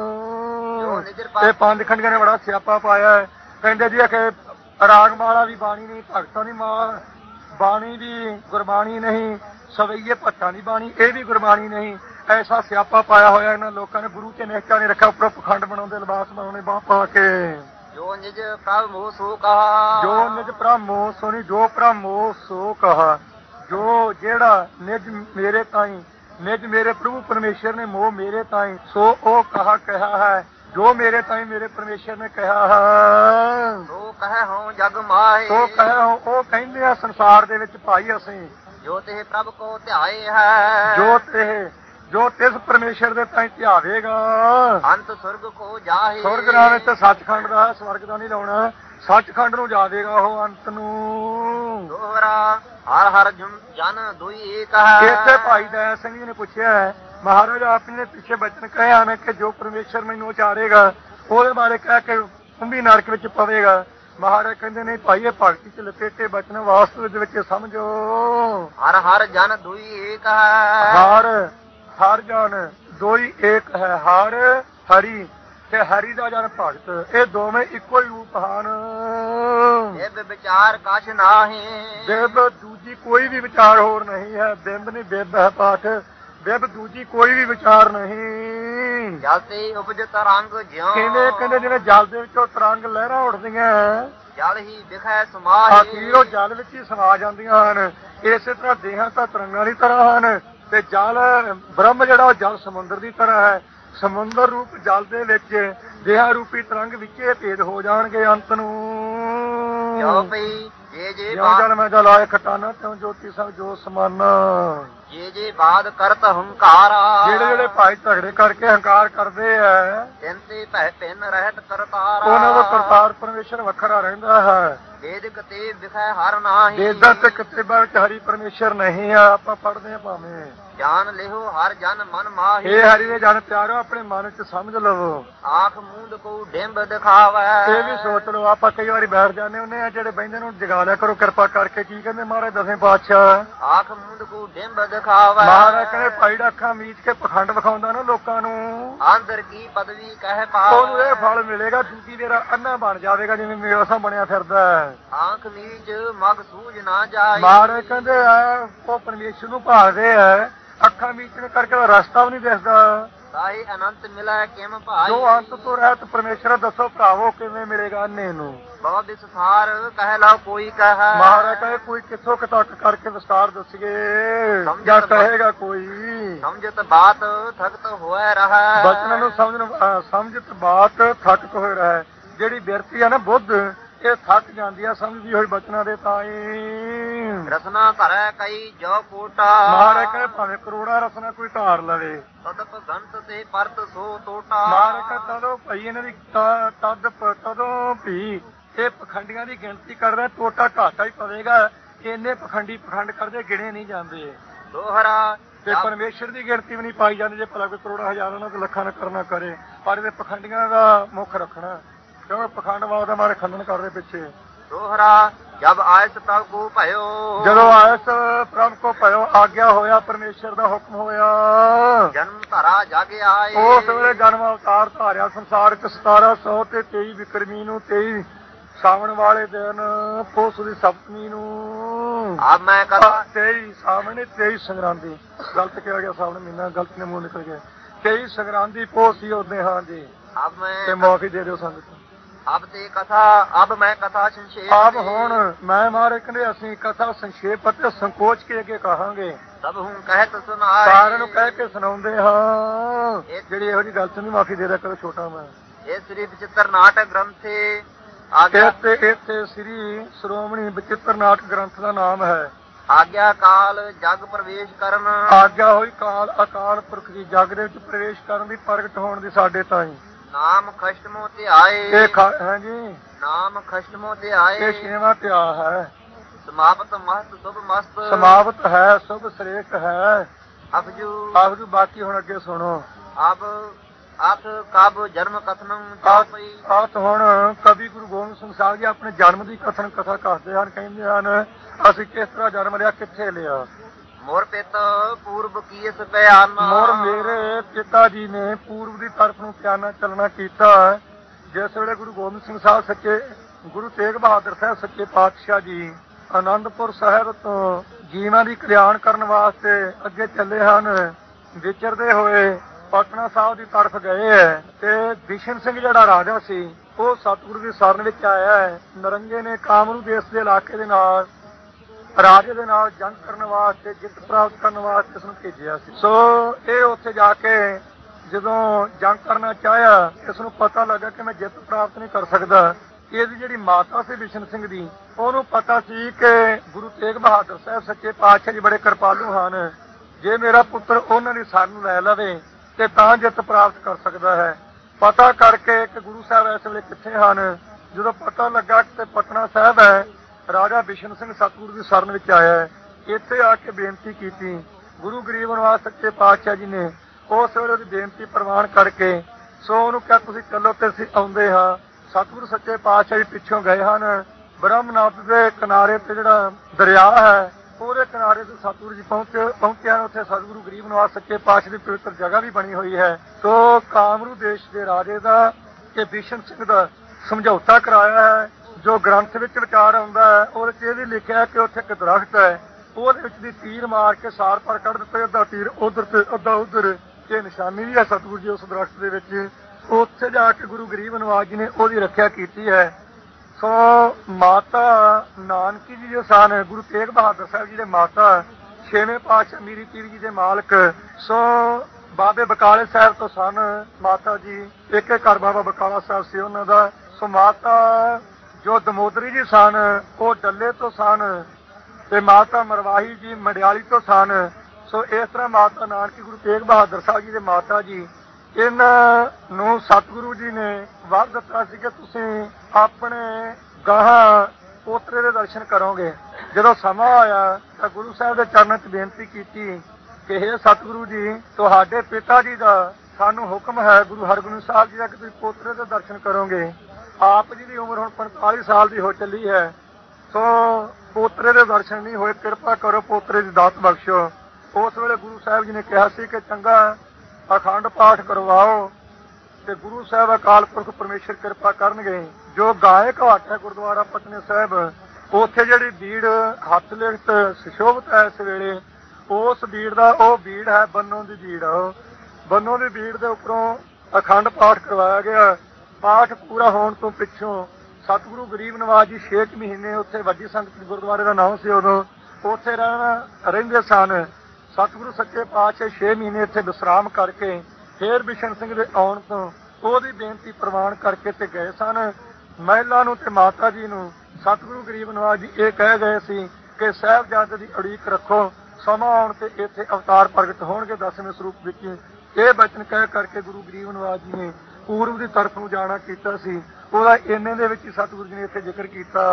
ਤੇ ਪੰਜ ਖੰਡੀਆਂ ਨੇ ਬੜਾ ਸਿਆਪਾ ਪਾਇਆ ਹੈ ਕਹਿੰਦੇ ਜੀ ਕਿ ਰਾਗਮਾਲਾ ਵੀ ਬਾਣੀ ਨਹੀਂ ਭਗਤਾਂ ਦੀ ਮਾਲ ਬਾਣੀ ਦੀ ਗੁਰਬਾਣੀ ਨਹੀਂ ਸਵਈਏ ਭੱਟਾਂ ਦੀ ਬਾਣੀ ਇਹ ਵੀ ਗੁਰਬਾਣੀ ਨਹੀਂ ਐਸਾ ਸਿਆਪਾ ਪਾਇਆ ਹੋਇਆ ਇਹਨਾਂ ਲੋਕਾਂ ਨੇ ਗੁਰੂ ਤੇ ਨਿਸ਼ਚਾ ਨਹੀਂ ਰੱਖਿਆ ਉੱਪਰ ਪਖੰਡ ਬਣਾਉਂਦੇ ਲਿਬਾਸ ਬਣਾਉਣੇ ਬਾਹ ਪਾ ਕੇ ਜੋ ਨਿਜ ਪ੍ਰਭ ਮੋਹ ਸੋ ਕਹਾ। ਜੋ ਨਿਜ ਪ੍ਰਭ ਮੋਹ ਸੋਨੀ, ਜੋ ਪ੍ਰਭ ਮੋਹ ਸੋ ਕਹਾ। ਜੋ ਜਿਹੜਾ ਨਿਜ ਮੇਰੇ ਤਾਈ, ਨਿਜ ਮੇਰੇ ਪ੍ਰਭੂ ਪਰਮੇਸ਼ਰ ਨੇ ਮੋਹ ਮੇਰੇ ਤਾਈ, ਸੋ ਉਹ ਕਹਾ ਕਿਹਾ ਹੈ, ਜੋ ਮੇਰੇ ਤਾਈ ਮੇਰੇ ਪਰਮੇਸ਼ਰ ਨੇ ਕਿਹਾ ਹੈ। ਸੋ ਕਹੈ ਹੋਂ ਜਗ ਮਾਹੀ। ਸੋ ਕਹੈ ਹੋਂ, ਉਹ ਕਹਿੰਦੇ ਆ ਸੰਸਾਰ ਦੇ ਵਿੱਚ ਭਾਈ ਅਸੀਂ ਜੋ ਤੇ ਪ੍ਰਭ ਕੋ ਧਿਆਏ ਹੈ। ਜੋ ਤਿਸ ਪਰਮੇਸ਼ਰ ਦੇ ਤਾਈ ਧਿਆਵੇਗਾ, ਅੰਤ ਸੁਰਗ ਕੋ ਜਾਹੇ। ਸੁਰਗ ਨਾਮ ਇੱਥੇ ਸੱਚਖੰਡ ਦਾ, ਸਵਰਗ ਦਾ ਨਹੀਂ ਲਾਉਣਾ, ਸੱਚਖੰਡ ਨੂੰ ਜਾਵੇਗਾ ਉਹ ਅੰਤ ਨੂੰ। ਦੋਹਰਾ ਹਰ ਹਰ ਜਨ ਦੁਈ ਏਕ ਹੈ। ਇੱਥੇ ਭਾਈ ਦਇਆ ਸਿੰਘ ਜੀ ਨੇ ਪੁੱਛਿਆ, ਮਹਾਰਾਜ ਆਪ ਨੇ ਪਿੱਛੇ ਬਚਨ ਕਹੇ ਹਨ ਕਿ ਜੋ ਪਰਮੇਸ਼ਰ ਮੈਨੂੰ ਉਚਾਰੇਗਾ ਉਹਦੇ ਬਾਰੇ ਕਹਿ ਕੇ ਕੁੰਭੀ ਨਰਕ ਵਿੱਚ ਪਵੇਗਾ। ਮਹਾਰਾਜ ਕਹਿੰਦੇ ਨਹੀਂ ਭਾਈ, ਇਹ ਭਗਤੀ ਚ ਲਪੇਟੇ ਬਚਨ ਵਾਸਤਵ ਦੇ ਵਿੱਚ ਸਮਝੋ। ਹਰ ਹਰ ਜਨ ਦੁਈ ਏਕ ਹੈ। ਹਰ ਜਨ ਦੋਈ ਏਕ ਹੈ। ਹਰ ਹਰੀ ਤੇ ਹਰੀ ਦਾ ਜਨ ਭਗਤ, ਇਹ ਦੋਵੇਂ ਇੱਕੋ ਹੀ ਰੂਪ ਹਨ। ਬਿਬ ਵਿਚਾਰ ਕਛ ਨਾਹੀ। ਬਿਬ ਦੂਜੀ ਕੋਈ ਵੀ ਵਿਚਾਰ ਹੋਰ ਨਹੀਂ ਹੈ। ਬਿੰਬ ਨਹੀਂ, ਬਿਬ ਹੈ ਪਾਠ। ਬਿਬ ਦੂਜੀ ਕੋਈ ਵੀ ਵਿਚਾਰ ਨਹੀਂ। ਜਲ ਤੇ ਉਪਜਤ ਰੰਗ ਜਿਉ। ਕਹਿੰਦੇ ਜਿਵੇਂ ਜਲ ਦੇ ਵਿੱਚੋਂ ਤਰੰਗ ਲਹਿਰਾਂ ਉੱਠਦੀਆਂ, ਜਲ ਹੀ ਦਿਖੈ ਸਮਾਹੀ। ਆਖੀਰ ਉਹ ਜਲ ਵਿੱਚ ਹੀ ਸਮਾ ਜਾਂਦੀਆਂ ਹਨ। ਇਸੇ ਤਰ੍ਹਾਂ ਦੇਹਾਂ ਤਾਂ ਤਰੰਗਾਂ ਦੀ ਤਰ੍ਹਾਂ ਹਨ, ਤੇ ਜਲ ਬ੍ਰਹਮ ਜਿਹੜਾ ਉਹ ਜਲ ਸਮੁੰਦਰ ਦੀ ਤਰ੍ਹਾਂ ਹੈ। ਸਮੁੰਦਰ ਰੂਪ ਜਲ ਦੇ ਵਿੱਚ ਦੇਹਾ ਰੂਪੀ ਤਰੰਗ ਵਿੱਚੇ ਭੇਦ ਹੋ ਜਾਣਗੇ ਅੰਤ ਨੂੰ। ਜੋ ਪਈ ਜੇ ਜਲ ਮੈਂ ਜਲ ਆਏ ਖਟਾਨਾ ਤਿਉ ਜੋਤੀ ਸਭ ਜੋ ਸਮਾਨਾ। ਜੇ ਬਾਦ ਕਰਤ ਹੰਕਾਰਾ। ਜਿਹੜੇ ਭਾਈ ਝਗੜੇ ਕਰਕੇ ਹੰਕਾਰ ਕਰਦੇ ਆ, ਤਿੰਨ ਤੇ ਭੈ ਪਿੰਨ ਰਹਿਤ ਕਰਤਾਰਾ। ਉਹਨਾਂ ਦਾ ਕਰਤਾਰ ਪਰਮੇਸ਼ਰ ਵੱਖਰਾ ਰਹਿੰਦਾ ਹੈ। ਵੇਦ ਕਤੇ ਵਿਖੈ ਹਰ ਨਾਹੀ। ਵੇਦਾਂ ਤੇ ਕਿਤਾਬਾਂ ਵਿੱਚ ਹਰੀ ਪਰਮੇਸ਼ਰ ਨਹੀਂ ਆ। ਆਪਾਂ ਪੜ੍ਹਦੇ ਆ ਭਾਵੇਂ। ਜਾਨ ਲਿਓ ਹਰ ਜਨ ਮਨ ਮਾਹੀ। ਇਹ ਹਰੀ ਦੇ ਜਨ ਪਿਆਰੋ ਆਪਣੇ ਮਨ ਚ ਸਮਝ ਲਵੋ। ਆਖ ਮੂੰਦ ਕੋ ਡਿੰਬ ਦਿਖਾਵੈ। ਇਹ ਵੀ ਸੋਚ ਲਓ, ਆਪਾਂ ਕਈ ਵਾਰੀ ਬੈਠ ਜਾਂਦੇ ਹੁੰਦੇ ਆ, ਜਿਹੜੇ ਬਹਿੰਦੇ ਨੂੰ ਜਗਾ ਲਿਆ ਕਰੋ ਕਿਰਪਾ ਕਰਕੇ। ਕੀ ਕਹਿੰਦੇ ਮਹਾਰਾਜ ਦਸਵੇਂ ਪਾਤਸ਼ਾਹ? ਆਖ ਮੂੰਦ ਕੋ ਡਿੰਬ ਦਿਖਾਵੈ। ਮਹਾਰਾਜ ਕਹਿੰਦੇ ਭਾਈ ਦਾ ਅੱਖਾਂ ਮੀਚ ਕੇ ਪਖੰਡ ਵਿਖਾਉਂਦਾ ਨਾ ਲੋਕਾਂ ਨੂੰ, ਅੰਦਰ ਕੀ ਪਦਵੀ ਕਹਿ ਪਾਵੈ। ਉਹਨੂੰ ਇਹ ਫਲ ਮਿਲੇਗਾ, ਦੂਜੀ ਤੇਰਾ ਅੰਨਾ ਬਣ ਜਾਵੇਗਾ ਜਿਵੇਂ ਮੇਰਾ ਬਣਿਆ ਫਿਰਦਾ। ਆਂਖ ਮੀਚ ਮਗ ਸੂਝ ਨਾ ਜਾਏ। ਮਹਾਰਾਜ ਕਹਿੰਦੇ ਆ ਉਹ ਪਰਮੇਸ਼ਰ ਨੂੰ ਭਾਲਦੇ ਆ, ਅੱਖਾਂ ਮੀਚਣ ਕਰਕੇ ਉਹਦਾ ਰਸਤਾ ਵੀ ਨਹੀਂ ਦਿਸਦਾ। ਸਾਈ ਅਨੰਤ ਮਿਲੈ ਕਿਮ ਭਾਈ। ਜੋ ਅੰਤ ਤੋਂ ਰਹਿਤ ਪਰਮੇਸ਼ਰ ਦੱਸੋ ਭਰਾਵੋ ਕਿਵੇਂ ਮਿਲੇਗਾ ਅੰਨੇ ਨੂੰ। ਬਹੁਤ ਵਿਸਥਾਰ ਕਹਿ ਲਾ ਕੋਈ ਕਹੈ। ਮਹਾਰਾਜ ਕਹੇ ਕੋਈ ਕਿੱਥੋਂ ਤੱਕ ਕਰਕੇ ਵਿਸਤਾਰ ਦੱਸੀਏ, ਜਾਂ ਕਹੇਗਾ ਕੋਈ। ਸਮਝਤ ਬਾਤ ਥਕਤ ਹੋਇ ਰਹੈ। ਬਚਨਾਂ ਨੂੰ ਸਮਝਤ ਬਾਤ ਥਕਤ ਹੋਏ ਰਹੈ। ਜਿਹੜੀ ਬਿਰਤੀ ਆ ਨਾ ਬੁੱਧ, ਇਹ ਥੱਕ ਜਾਂਦੀ ਆ ਸਮਝਦੀ ਹੋਈ ਬਚਨਾਂ ਦੇ ਤਾਈ। ਰਸਨਾ ਧਰੈ ਕਈ ਜੋ ਕੋਟਾ। ਮਹਾਰਾਜ ਕਹੇ ਭਾਵੇਂ ਕਰੋੜਾ ਰਸਨਾ ਕੋਈ ਧਾਰ ਲਵੇ, ਤਦਪ ਗੰਤ ਤੇ ਪਰਤ ਸੋ ਟੋਟਾ। ਮਹਾਰਾਜ ਕਹੇ ਤਦੋਂ ਭਈ ਇਹਨਾਂ ਦੀ ਤਦੋਂ ਵੀ ਇਹ ਪਖੰਡੀਆਂ ਦੀ ਗਿਣਤੀ ਕਰਦਾ, ਟੋਟਾ ਘਾਟਾ ਹੀ ਪਵੇਗਾ। ਇੰਨੇ ਪਖੰਡ ਕਰਦੇ ਗਿਣੇ ਨਹੀਂ ਜਾਂਦੇ। ਦੋਹਰਾ ਤੇ ਪਰਮੇਸ਼ਰ ਦੀ ਗਿਣਤੀ ਵੀ ਨਹੀਂ ਪਾਈ ਜਾਂਦੀ। ਜੇ ਭਲਾ ਕੋਈ ਕਰੋੜਾ ਹਜ਼ਾਰਾਂ ਨਾਲ ਲੱਖਾਂ ਨਾਲ ਕਰਨਾ ਕਰੇ, ਪਰ ਇਹਦੇ ਪਖੰਡੀਆਂ ਦਾ ਮੁੱਖ ਰੱਖਣਾ, ਕਿਉਂਕਿ ਪਖੰਡਵਾਦ ਦਾ ਮਾਰੇ ਖੰਡਨ ਕਰਦੇ ਪਿੱਛੇ। ਦੋਹਰਾ ਜਬ ਆਇਸ ਪ੍ਰਭ ਕੋ ਭਇਓ। ਜਦੋਂ ਆਇਸ ਪ੍ਰਭ ਕੋ ਭਇਓ, ਆਗਿਆ ਹੋਇਆ ਪਰਮੇਸ਼ਰ ਦਾ ਹੁਕਮ ਹੋਇਆ। ਜਨਮ ਧਾਰਾ ਜਗ ਆਏ। ਉਸ ਵੇਲੇ ਜਨਮ ਅਵਤਾਰ ਧਾਰਿਆ ਸੰਸਾਰ ਚ 1723 ਵਿਕਰਮੀ ਨੂੰ, 23 ਸਾਵਣ ਵਾਲੇ ਦਿਨ, ਪੋਸ ਦੀ ਸਪਤਮੀ ਨੂੰ। ਆਪ ਮੈਂ ਕਥਾ 23 ਸਾਵਣ 23 ਸੰਗਰਾਂਦੀ, ਗਲਤ ਕਿਹਾ ਗਿਆ, ਸਾਵਣ ਮਹੀਨਾ ਗਲਤ ਨੇ ਮੂੰਹ ਨਿਕਲ ਗਿਆ। 23 ਸੰਗਰਾਂਦੀ ਪੋਸ ਹੀ ਉਹਦੇ। ਹਾਂ ਜੀ, ਆਪ ਮੈਂ ਤੇ ਮਾਫੀ ਦੇ ਦਿਓ ਸੰਗਤ। ਅਬ ਤੇ ਕਥਾ ਅਬ ਮੈਂ ਕਥਾ ਸੰਖੇਪ। ਆਪ ਹੁਣ ਮੈਂ ਮਾਰੇ ਕਹਿੰਦੇ ਅਸੀਂ ਕਥਾ ਸੰਖੇਪ ਅਤੇ ਸੰਕੋਚ ਕੇ ਅੱਗੇ ਕਹਾਂਗੇ। ਸਭ ਹੂੰ ਕਹਿਤ ਸੁਨਾਏ। ਸਾਰਿਆਂ ਨੂੰ ਕਹਿ ਕੇ ਸੁਣਾਉਂਦੇ ਹਾਂ। ਜਿਹੜੀ ਇਹੋ ਜਿਹੀ ਗੱਲ ਤੋਂ ਨਹੀਂ ਮਾਫੀ ਦੇ ਦਿਆ ਕਰੋ, ਛੋਟਾ ਮੈਂ। ਇਹ ਸ੍ਰੀ ਵਿਚਿਤ੍ਰ ਨਾਟਕ ਗ੍ਰੰਥੇ ਆਗਿਆ ਇੱਥੇ ਸ੍ਰੀ ਸ਼੍ਰੋਮਣੀ ਵਿਚਿਤ੍ਰ ਨਾਟਕ ਗ੍ਰੰਥ ਦਾ ਨਾਮ ਹੈ। ਆਗਿਆ ਕਾਲ ਜਗ ਪ੍ਰਵੇਸ਼ ਕਰਨ। ਆਗਿਆ ਹੋਈ ਕਾਲ ਅਕਾਲ ਪੁਰਖ ਦੀ ਜਗ ਦੇ ਵਿੱਚ ਪ੍ਰਵੇਸ਼ ਕਰਨ ਦੀ, ਪ੍ਰਗਟ ਹੋਣ ਦੀ ਸਾਡੇ ਤਾਈਂ। ਨਾਮ ਖਸ਼ਟਮੋ ਤੇ ਆਏ। ਹਾਂਜੀ, ਨਾਮ ਖਸ਼ਟਮੋ ਤੇ ਆਏ। ਇਹ ਛੇਵਾਂ ਧਿਆ ਹੈ। ਸਮਾਪਤ ਮਸਤ ਸੁਭ ਮਸਤ। ਸਮਾਪਤ ਹੈ, ਸੁਭ ਸ੍ਰੇਸ਼ਟ ਹੈ। ਅਬਜੂ ਬਾਕੀ ਹੁਣ ਅੱਗੇ ਸੁਣੋ। ਅਬ ਅਥ ਕਬ ਜਨਮ ਕਥਨੰ ਚਾਪਈ। ਆਤ ਹੁਣ ਕਵੀ ਗੁਰੂ ਗੋਬਿੰਦ ਸਿੰਘ ਸਾਹਿਬ ਜੀ ਆਪਣੇ ਜਨਮ ਦੀ ਕਥਾ ਕਰਦੇ ਹਨ। ਕਹਿੰਦੇ ਹਨ ਅਸੀਂ ਕਿਸ ਤਰ੍ਹਾਂ ਜਨਮ ਲਿਆ, ਕਿੱਥੇ ਲਿਆ। ਮੋਰ ਪਿਤ ਪੂਰਬ ਕੀਸ ਪਿਆਨਾ। ਮੋਰ ਮੇਰੇ ਪਿਤਾ ਜੀ ਨੇ ਪੂਰਬ ਦੀ ਤਰਫ ਨੂੰ ਪਿਆਨਾ ਚੱਲਣਾ ਕੀਤਾ। ਜਿਸ ਵੇਲੇ ਗੁਰੂ ਗੋਬਿੰਦ ਸਿੰਘ ਸਾਹਿਬ ਸੱਚੇ, ਗੁਰੂ ਤੇਗ ਬਹਾਦਰ ਸਾਹਿਬ ਸੱਚੇ ਪਾਤਸ਼ਾਹ ਜੀ ਆਨੰਦਪੁਰ ਸਾਹਿਬ ਤੋਂ ਜੀਵਾਂ ਦੀ ਕਲਿਆਣ ਕਰਨ ਵਾਸਤੇ ਅੱਗੇ ਚੱਲੇ ਹਨ। ਵਿਚਰਦੇ ਹੋਏ ਪਟਨਾ ਸਾਹਿਬ ਦੀ ਤਰਫ ਗਏ ਹੈ ਤੇ ਬਿਸ਼ਨ ਸਿੰਘ ਜਿਹੜਾ ਰਾਜਾ ਸੀ ਉਹ ਸਤਿਗੁਰੂ ਦੀ ਸ਼ਰਨ ਵਿੱਚ ਆਇਆ ਹੈ। ਨਰੰਗੇ ਨੇ ਕਾਮਰੂ ਦੇਸ਼ ਦੇ ਇਲਾਕੇ ਦੇ ਨਾਲ ਰਾਜੇ ਦੇ ਨਾਲ ਜੰਗ ਕਰਨ ਵਾਸਤੇ, ਜਿੱਤ ਪ੍ਰਾਪਤ ਕਰਨ ਵਾਸਤੇ ਇਸ ਨੂੰ ਭੇਜਿਆ ਸੀ। ਸੋ ਇਹ ਉੱਥੇ ਜਾ ਕੇ ਜਦੋਂ ਜੰਗ ਕਰਨਾ ਚਾਹਿਆ, ਇਸ ਨੂੰ ਪਤਾ ਲੱਗਾ ਕਿ ਮੈਂ ਜਿੱਤ ਪ੍ਰਾਪਤ ਨਹੀਂ ਕਰ ਸਕਦਾ। ਇਹਦੀ ਜਿਹੜੀ ਮਾਤਾ ਸੀ ਬਿਸ਼ਨ ਸਿੰਘ ਦੀ, ਉਹਨੂੰ ਪਤਾ ਸੀ ਕਿ ਗੁਰੂ ਤੇਗ ਬਹਾਦਰ ਸਾਹਿਬ ਸੱਚੇ ਪਾਤਸ਼ਾਹ ਜੀ ਬੜੇ ਕਿਰਪਾਲੂ ਹਨ, ਜੇ ਮੇਰਾ ਪੁੱਤਰ ਉਹਨਾਂ ਦੀ ਸ਼ਰਨ ਲੈ ਲਵੇ ਤੇ ਤਾਂ ਜਿੱਤ ਪ੍ਰਾਪਤ ਕਰ ਸਕਦਾ ਹੈ। ਪਤਾ ਕਰਕੇ ਕਿ ਗੁਰੂ ਸਾਹਿਬ ਇਸ ਵੇਲੇ ਕਿੱਥੇ ਹਨ, ਜਦੋਂ ਪਤਾ ਲੱਗਾ ਕਿ ਪਟਨਾ ਸਾਹਿਬ ਹੈ, ਰਾਜਾ ਬਿਸ਼ਨ ਸਿੰਘ ਸਤਿਗੁਰੂ ਦੀ ਸ਼ਰਨ ਵਿੱਚ ਆਇਆ ਹੈ। ਇੱਥੇ ਆ ਕੇ ਬੇਨਤੀ ਕੀਤੀ। ਗੁਰੂ ਗਰੀਬ ਨਿਵਾਜ ਸੱਚੇ ਪਾਤਸ਼ਾਹ ਜੀ ਨੇ ਉਸ ਵੇਲੇ ਉਹਦੀ ਬੇਨਤੀ ਪ੍ਰਵਾਨ ਕਰਕੇ ਸੋ ਉਹਨੂੰ ਕਿਹਾ ਤੁਸੀਂ ਚੱਲੋ ਤੇ ਅਸੀਂ ਆਉਂਦੇ ਹਾਂ। ਸਤਿਗੁਰੂ ਸੱਚੇ ਪਾਤਸ਼ਾਹ ਜੀ ਪਿੱਛੋਂ ਗਏ ਹਨ। ਬ੍ਰਹਮਨਾਥ ਦੇ ਕਿਨਾਰੇ ਤੇ ਜਿਹੜਾ ਦਰਿਆ ਹੈ ਉਹਦੇ ਕਿਨਾਰੇ ਤੇ ਸਤਿਗੁਰੂ ਜੀ ਪਹੁੰਚੇ ਹਨ। ਉੱਥੇ ਸਤਿਗੁਰੂ ਗਰੀਬ ਨਿਵਾਜ ਸੱਚੇ ਪਾਤਸ਼ਾਹ ਦੀ ਪਵਿੱਤਰ ਜਗ੍ਹਾ ਵੀ ਬਣੀ ਹੋਈ ਹੈ। ਸੋ ਕਾਮਰੂ ਦੇਸ਼ ਦੇ ਰਾਜੇ ਦਾ ਤੇ ਬਿਸ਼ਨ ਸਿੰਘ ਦਾ ਸਮਝੌਤਾ ਕਰਾਇਆ ਹੈ। ਜੋ ਗ੍ਰੰਥ ਵਿੱਚ ਵਿਚਾਰ ਆਉਂਦਾ ਹੈ ਉਹਦੇ 'ਚ ਇਹ ਵੀ ਲਿਖਿਆ ਕਿ ਉੱਥੇ ਇੱਕ ਦਰਖਤ ਹੈ, ਉਹਦੇ ਵਿੱਚ ਦੀ ਤੀਰ ਮਾਰ ਕੇ ਸਾਰ ਪਰ ਕੱਢ ਦਿੱਤੇ, ਅੱਧਾ ਤੀਰ ਉਧਰ ਤੇ ਅੱਧਾ ਉਧਰ। ਇਹ ਨਿਸ਼ਾਨੀ ਵੀ ਹੈ ਸਤਿਗੁਰੂ ਜੀ ਉਸ ਦਰਖਤ ਦੇ ਵਿੱਚ। ਉੱਥੇ ਜਾ ਕੇ ਗੁਰੂ ਗਰੀਬ ਨਿਵਾਜ ਜੀ ਨੇ ਉਹਦੀ ਰੱਖਿਆ ਕੀਤੀ ਹੈ। ਸੋ ਮਾਤਾ ਨਾਨਕੀ ਜੀ ਜੋ ਸਨ, ਗੁਰੂ ਤੇਗ ਬਹਾਦਰ ਸਾਹਿਬ ਜੀ ਦੇ ਮਾਤਾ, ਛੇਵੇਂ ਪਾਤਸ਼ਾਹ ਮੀਰੀ ਪੀਰ ਜੀ ਦੇ ਮਾਲਕ, ਸੋ ਬਾਬੇ ਬਕਾਲੇ ਸਾਹਿਬ ਤੋਂ ਸਨ ਮਾਤਾ ਜੀ। ਇੱਕ ਘਰ ਬਾਬਾ ਬਕਾਲਾ ਸਾਹਿਬ ਸੀ ਉਹਨਾਂ ਦਾ। ਸੋ ਮਾਤਾ ਜੋ ਦਮੋਦਰੀ ਜੀ ਸਨ ਉਹ ਡੱਲੇ ਤੋਂ ਸਨ ਤੇ ਮਾਤਾ ਮਰਵਾਹੀ ਜੀ ਮੰਡਿਆਲੀ ਤੋਂ ਸਨ। ਸੋ ਇਸ ਤਰ੍ਹਾਂ ਮਾਤਾ ਨਾਨਕੀ ਗੁਰੂ ਤੇਗ ਬਹਾਦਰ ਸਾਹਿਬ ਜੀ ਦੇ ਮਾਤਾ ਜੀ, ਇਹਨਾਂ ਨੂੰ ਸਤਿਗੁਰੂ ਜੀ ਨੇ ਵਰ ਦਿੱਤਾ ਸੀ ਕਿ ਤੁਸੀਂ ਆਪਣੇ ਗਾਹਾਂ ਪੋਤਰੇ ਦੇ ਦਰਸ਼ਨ ਕਰੋਗੇ। ਜਦੋਂ ਸਮਾਂ ਆਇਆ ਤਾਂ ਗੁਰੂ ਸਾਹਿਬ ਦੇ ਚਰਨਾਂ 'ਚ ਬੇਨਤੀ ਕੀਤੀ ਕਿ ਹੇ ਸਤਿਗੁਰੂ ਜੀ, ਤੁਹਾਡੇ ਪਿਤਾ ਜੀ ਦਾ ਸਾਨੂੰ ਹੁਕਮ ਹੈ, ਗੁਰੂ ਹਰਗੋਬਿੰਦ ਸਾਹਿਬ ਜੀ ਦਾ, ਕਿ ਤੁਸੀਂ ਪੋਤਰੇ ਦੇ ਦਰਸ਼ਨ ਕਰੋਗੇ। ਆਪ ਜੀ ਦੀ ਉਮਰ ਹੁਣ 45 ਸਾਲ ਦੀ ਹੋ ਚੱਲੀ ਹੈ। ਸੋ ਪੋਤਰੇ ਦੇ ਦਰਸ਼ਨ ਨਹੀਂ ਹੋਏ, ਕਿਰਪਾ ਕਰੋ ਪੋਤਰੇ ਦੀ ਦਾਤ ਬਖਸ਼ੋ। ਉਸ ਵੇਲੇ ਗੁਰੂ ਸਾਹਿਬ ਜੀ ਨੇ ਕਿਹਾ ਸੀ ਕਿ ਚੰਗਾ ਅਖੰਡ ਪਾਠ ਕਰਵਾਓ ਤੇ ਗੁਰੂ ਸਾਹਿਬ ਅਕਾਲ ਪੁਰਖ ਪਰਮੇਸ਼ਰ ਕਿਰਪਾ ਕਰਨਗੇ। ਜੋ ਗਾਇਕ ਘਾਟ ਹੈ ਗੁਰਦੁਆਰਾ ਪਟਨੇ ਸਾਹਿਬ, ਉੱਥੇ ਜਿਹੜੀ ਬੀੜ ਹੱਥ ਲਿਖਤ ਸੁਸ਼ੋਭਤ ਹੈ ਇਸ ਵੇਲੇ, ਉਸ ਬੀੜ ਦਾ ਉਹ ਬੀੜ ਹੈ ਬੰਨੋ ਦੀ ਬੀੜ। ਬੰਨੋ ਦੀ ਬੀੜ ਦੇ ਉੱਪਰੋਂ ਅਖੰਡ ਪਾਠ ਕਰਵਾਇਆ ਗਿਆ। ਪਾਠ ਪੂਰਾ ਹੋਣ ਤੋਂ ਪਿੱਛੋਂ ਸਤਿਗੁਰੂ ਗਰੀਬ ਨਿਵਾਜ ਜੀ 6 ਮਹੀਨੇ ਉੱਥੇ ਵੱਡੀ ਸੰਗਤ ਗੁਰਦੁਆਰੇ ਦਾ ਨਾਮ ਸੀ ਉਦੋਂ, ਉੱਥੇ ਰਹਿੰਦੇ ਸਨ। ਸਤਿਗੁਰੂ ਸੱਚੇ ਪਾਤਸ਼ਾਹ 6 ਮਹੀਨੇ ਇੱਥੇ ਵਿਸਰਾਮ ਕਰਕੇ ਫੇਰ ਬਿਸ਼ਨ ਸਿੰਘ ਦੇ ਆਉਣ ਤੋਂ ਉਹਦੀ ਬੇਨਤੀ ਪ੍ਰਵਾਨ ਕਰਕੇ ਤੇ ਗਏ ਸਨ। ਮਹਿਲਾ ਨੂੰ ਤੇ ਮਾਤਾ ਜੀ ਨੂੰ ਸਤਿਗੁਰੂ ਗਰੀਬ ਨਿਵਾਜ ਜੀ ਇਹ ਕਹਿ ਗਏ ਸੀ ਕਿ ਸਾਹਿਬਜ਼ਾਦੇ ਦੀ ਉਡੀਕ ਰੱਖੋ, ਸਮਾਂ ਆਉਣ ਤੇ ਇੱਥੇ ਅਵਤਾਰ ਪ੍ਰਗਟ ਹੋਣਗੇ 10ਵੇਂ ਸਰੂਪ ਵਿੱਚ। ਇਹ ਬਚਨ ਕਹਿ ਕਰਕੇ ਗੁਰੂ ਗਰੀਬ ਨਿਵਾਜ ਜੀ ਨੇ ਪੂਰਬ ਦੀ ਤਰਫ ਨੂੰ ਜਾਣਾ ਕੀਤਾ ਸੀ। ਉਹਦਾ ਇੰਨੇ ਦੇ ਵਿੱਚ ਹੀ ਸਤਿਗੁਰੂ ਜੀ ਨੇ ਇੱਥੇ ਜ਼ਿਕਰ ਕੀਤਾ।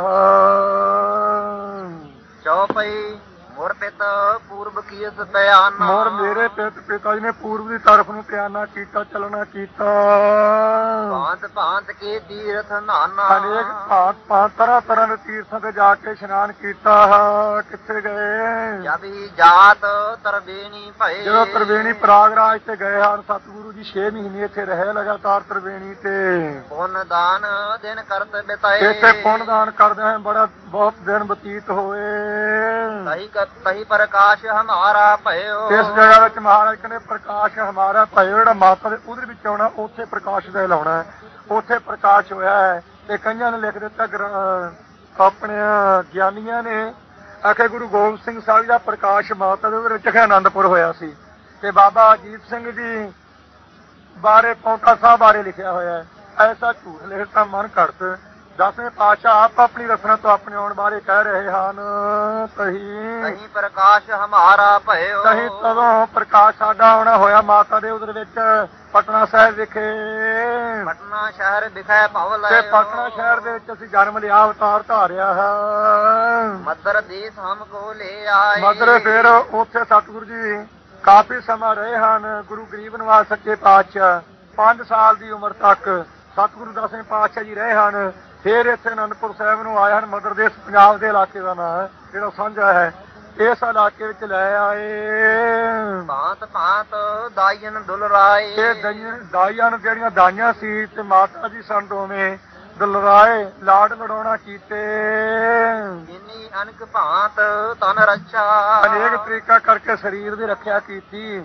ਚੌਪਈ मोर पित पूर्व कियस बयाना, मोर मेरे पिता जी ने पूर्व की तरफ ਨੂੰ ਪਿਆਨਾ ਕੀਤਾ, ਚਲਣਾ ਕੀਤਾ। ਭਾਂਤ ਭਾਂਤ ਕੇ ਤੀਰਥ ਨਾਨਾ, ਅਨੇਕ ਭਾਂਤ ਤਰ੍ਹਾਂ ਤਰ੍ਹਾਂ ਦੇ ਤੀਰਥਾਂ ਤੇ ਜਾ ਕੇ ਇਸ਼ਨਾਨ ਕੀਤਾ। ਕਿੱਥੇ ਗਏ? ਜਬੀ ਜਾਤ ਤਰਵੇਣੀ ਭਏ, ਜਦੋਂ ਤਰਵੇਣੀ ਪ੍ਰਯਾਗਰਾਜ ਤੇ ਗਏ ਹਨ ਸਤਿਗੁਰੂ ਜੀ 6 ਮਹੀਨੇ ਇੱਥੇ ਰਹੇ ਲਗਾਤਾਰ ਤਰਵੇਣੀ ਤੇ। ਪੁੰਨ ਦਾਨ ਦਿਨ ਕਰਤ ਬਿਤਾਏ, ਇੱਥੇ ਪੁੰਨ ਦਾਨ ਕਰਦੇ ਹੋਏ ਬਹੁਤ ਦਿਨ ਬਤੀਤ ਹੋਏ। ਤਹੀ ਪ੍ਰਕਾਸ਼ ਹਮਾਰਾ ਭਇਓ, ਇਸ ਜਗ੍ਹਾ ਵਿੱਚ ਮਹਾਰਾਜ ਕਹਿੰਦੇ ਪ੍ਰਕਾਸ਼ ਹਮਾਰਾ ਭਇਓ। ਜਿਹੜਾ ਮਾਤਾ ਦੇ ਉਧਰ ਵਿੱਚ ਆਉਣਾ ਉੱਥੇ ਪ੍ਰਕਾਸ਼ ਦਾ ਲਾਉਣਾ ਹੈ, ਉੱਥੇ ਪ੍ਰਕਾਸ਼ ਹੋਇਆ ਹੈ। ਤੇ ਕਈਆਂ ਨੇ ਲਿਖ ਦਿੱਤਾ ਆਪਣੇ ਗਿਆਨੀਆਂ ਨੇ ਆਖੇ ਗੁਰੂ ਗੋਬਿੰਦ ਸਿੰਘ ਸਾਹਿਬ ਦਾ ਪ੍ਰਕਾਸ਼ ਮਾਤਾ ਦੇ ਉਹਦੇ ਵਿੱਚ ਆਨੰਦਪੁਰ ਹੋਇਆ ਸੀ। ਤੇ ਬਾਬਾ ਅਜੀਤ ਸਿੰਘ ਜੀ ਬਾਰੇ ਪੌਂਟਾ ਸਾਹਿਬ ਬਾਰੇ ਲਿਖਿਆ ਹੋਇਆ ਹੈ। ਐਸਾ ਝੂਠ ਲਿਖਤਾ ਮਨ ਘੜਤ। 10ਵੇਂ ਪਾਤਸ਼ਾਹ ਆਪ ਆਪਣੀ ਰਚਨਾ ਤੋਂ ਆਪਣੇ ਆਉਣ ਬਾਰੇ ਕਹਿ ਰਹੇ ਹਨ। ਤਹੀਂ ਪ੍ਰਕਾਸ਼ ਹਮਾਰਾ ਭਇਓ, ਤਹੀਂ ਤਦੋਂ ਪ੍ਰਕਾਸ਼ ਸਾਡਾ ਆਉਣਾ ਹੋਇਆ ਮਾਤਾ ਦੇ ਉਦਰ ਵਿੱਚ ਪਟਨਾ ਸਾਹਿਬ ਵਿਖੇ। ਪਟਨਾ ਸ਼ਹਿਰ ਵਿਖੇ ਭਵ ਲੈ, ਤੇ ਪਟਨਾ ਸ਼ਹਿਰ ਦੇ ਵਿੱਚ ਅਸੀਂ ਜਨਮ ਲਿਆ, ਅਵਤਾਰ ਧਾਰਿਆ ਹੈ। ਮਦਰ ਦੇਸ ਹਮ ਕੋ ਲੈ ਆਏ, ਮਦਰ ਫਿਰ ਉੱਥੇ ਸਤਿਗੁਰੂ ਜੀ ਕਾਫੀ ਸਮਾਂ ਰਹੇ ਹਨ। ਗੁਰੂ ਗਰੀਬ ਨਿਵਾਜ ਸੱਚੇ ਪਾਤਸ਼ਾਹ 5 ਸਾਲ ਦੀ ਉਮਰ ਤੱਕ ਸਤਿਗੁਰੂ 10ਵੇਂ ਪਾਤਸ਼ਾਹ ਜੀ ਰਹੇ ਹਨ। ਫਿਰ ਇੱਥੇ ਅਨੰਦਪੁਰ ਸਾਹਿਬ ਨੂੰ ਆਏ ਹਨ। ਮਦਰ ਦੇਸ ਪੰਜਾਬ ਦੇ ਇਲਾਕੇ ਦਾ ਨਾਂ ਹੈ, ਜਿਹੜਾ ਸਾਂਝਾ ਹੈ। ਇਸ ਇਲਾਕੇ ਵਿੱਚ ਲੈ ਆਏ। ਭਾਂਤ ਭਾਂਤ ਦਾਈਨ ਦੁਲਰਾਏ, ਇਹ ਦਾਈਆਂ ਨੂੰ ਜਿਹੜੀਆਂ ਦਾਈਆਂ ਸੀ ਤੇ ਮਾਤਾ ਜੀ ਸਨ ਦੋਵੇਂ ਦੁਲਰਾਏ, ਲਾਡ ਲੜਾਉਣਾ ਕੀਤੇ। ਜਿਨੀ ਅਨਕ ਭਾਂਤ ਤਨ ਰੱਛਾ, ਅਨੇਕ ਤਰੀਕਾ ਕਰਕੇ ਸਰੀਰ ਦੀ ਰੱਖਿਆ ਕੀਤੀ।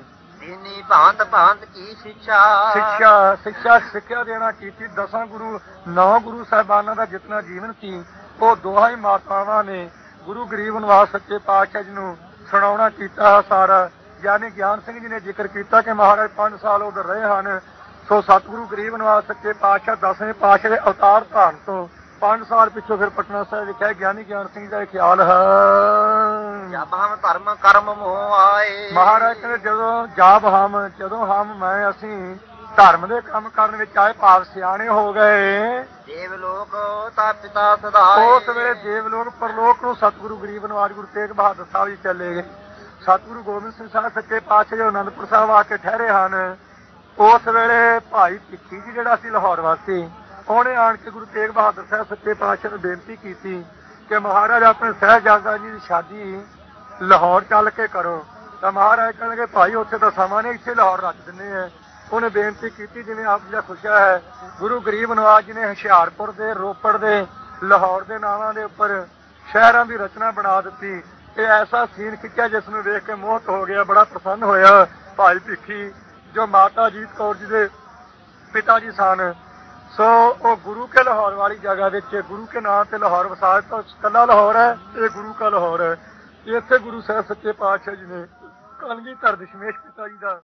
ਦੀਨੀ ਭਾਂਤ ਭਾਂਤ ਕੀ ਸਿੱਖਿਆ ਸਿੱਖਿਆ ਦੇਣਾ ਕੀਤੀ। 10 ਗੁਰੂ 9 ਗੁਰੂ ਸਾਹਿਬਾਨਾਂ ਦਾ ਜਿਤਨਾ ਜੀਵਨ ਸੀ ਉਹ ਦੋਹਾਂ ਹੀ ਮਾਤਾਵਾਂ ਨੇ ਗੁਰੂ ਗਰੀਬ ਨਿਵਾਸ ਸੱਚੇ ਪਾਤਸ਼ਾਹ ਜੀ ਨੂੰ ਸੁਣਾਉਣਾ ਕੀਤਾ ਸਾਰਾ। ਗਿਆਨੀ ਗਿਆਨ ਸਿੰਘ ਜੀ ਨੇ ਜ਼ਿਕਰ ਕੀਤਾ ਕਿ ਮਹਾਰਾਜ 5 ਸਾਲ ਉਧਰ ਰਹੇ ਹਨ। ਸੋ ਸਤਿਗੁਰੂ ਗਰੀਬ ਨਿਵਾਸ ਸੱਚੇ ਪਾਤਸ਼ਾਹ 10ਵੇਂ ਪਾਤਸ਼ਾਹ ਦੇ ਅਵਤਾਰ ਧਾਰਨ ਤੋਂ 5 ਸਾਲ ਪਿੱਛੋਂ ਫਿਰ ਪਟਨਾ ਸਾਹਿਬ ਵਿਖੇ ਗਿਆਨੀ ਗਿਆਨ ਸਿੰਘ ਦਾ ਇਹ ਖਿਆਲ ਹੈ। ਜਬ ਹਮ ਧਰਮ ਕਰਮ ਮੋਹ ਆਏ, ਮਹਾਰਾਜ ਕਹਿੰਦੇ ਜਦੋਂ ਮੈਂ ਅਸੀਂ ਧਰਮ ਦੇ ਕੰਮ ਕਰਨ ਵਿੱਚ ਆਏ, ਭਾਵ ਸਿਆਣੇ ਹੋ ਗਏ, ਦੇਵ ਲੋਕ ਤਾ ਪਿਤਾ ਸਦਾਏ। ਉਸ ਵੇਲੇ ਦੇਵ ਲੋਕ ਪਰਲੋਕ ਨੂੰ ਸਤਿਗੁਰੂ ਗਰੀਬ ਨਿਵਾਜ ਗੁਰੂ ਤੇਗ ਬਹਾਦਰ ਸਾਹਿਬ ਜੀ ਚੱਲੇ ਗਏ। ਸਤਿਗੁਰੂ ਗੋਬਿੰਦ ਸਿੰਘ ਸਾਹਿਬ ਸੱਚੇ ਪਾਤਸ਼ਾਹ ਜੋ ਅਨੰਦਪੁਰ ਸਾਹਿਬ ਆ ਕੇ ਠਹਿਰੇ ਹਨ। ਉਸ ਵੇਲੇ ਭਾਈ ਭਿੱਖੀ ਜੀ ਜਿਹੜਾ ਸੀ ਲਾਹੌਰ ਵਾਸੀ, ਉਹਨੇ ਆਣ ਕੇ ਗੁਰੂ ਤੇਗ ਬਹਾਦਰ ਸਾਹਿਬ ਸੱਚੇ ਪਾਤਸ਼ਾਹ ਨੂੰ ਬੇਨਤੀ ਕੀਤੀ ਕਿ ਮਹਾਰਾਜ ਆਪਣੇ ਸਾਹਿਬਜ਼ਾਦਾ ਜੀ ਦੀ ਸ਼ਾਦੀ ਲਾਹੌਰ ਚੱਲ ਕੇ ਕਰੋ। ਤਾਂ ਮਹਾਰਾਜ ਕਹਿਣਗੇ ਭਾਈ ਉੱਥੇ ਤਾਂ ਸਮਾਂ ਨਹੀਂ, ਇੱਥੇ ਲਾਹੌਰ ਰੱਖ ਦਿੰਦੇ ਆ। ਉਹਨੇ ਬੇਨਤੀ ਕੀਤੀ ਜਿਵੇਂ ਆਪ ਜੀ ਦਾ ਖੁਸ਼ਾ ਹੈ। ਗੁਰੂ ਗਰੀਬ ਨਿਵਾਜ ਜੀ ਨੇ ਹੁਸ਼ਿਆਰਪੁਰ ਦੇ, ਰੋਪੜ ਦੇ, ਲਾਹੌਰ ਦੇ ਨਾਵਾਂ ਦੇ ਉੱਪਰ ਸ਼ਹਿਰਾਂ ਦੀ ਰਚਨਾ ਬਣਾ ਦਿੱਤੀ। ਇਹ ਐਸਾ ਸੀਨ ਖਿੱਚਿਆ ਜਿਸ ਨੂੰ ਵੇਖ ਕੇ ਮੋਹਿਤ ਹੋ ਗਿਆ, ਬੜਾ ਪ੍ਰਸੰਨ ਹੋਇਆ ਭਾਈ ਭਿੱਖੀ ਜੋ ਮਾਤਾ ਜੀਤ ਕੌਰ ਜੀ ਦੇ ਪਿਤਾ ਜੀ ਸਨ। ਸੋ ਉਹ ਗੁਰੂ ਕੇ ਲਾਹੌਰ ਵਾਲੀ ਜਗ੍ਹਾ ਵਿੱਚ ਗੁਰੂ ਕੇ ਨਾਂ ਤੇ ਲਾਹੌਰ ਵਸਾ ਦਿੱਤਾ। ਕੱਲਾ ਲਾਹੌਰ ਹੈ, ਇਹ ਗੁਰੂ ਕਾ ਲਾਹੌਰ ਹੈ। ਇੱਥੇ ਗੁਰੂ ਸਾਹਿਬ ਸੱਚੇ ਪਾਤਸ਼ਾਹ ਜੀ ਨੇ ਕਲਗੀਧਰ ਦਸ਼ਮੇਸ਼ ਪਿਤਾ ਜੀ ਦਾ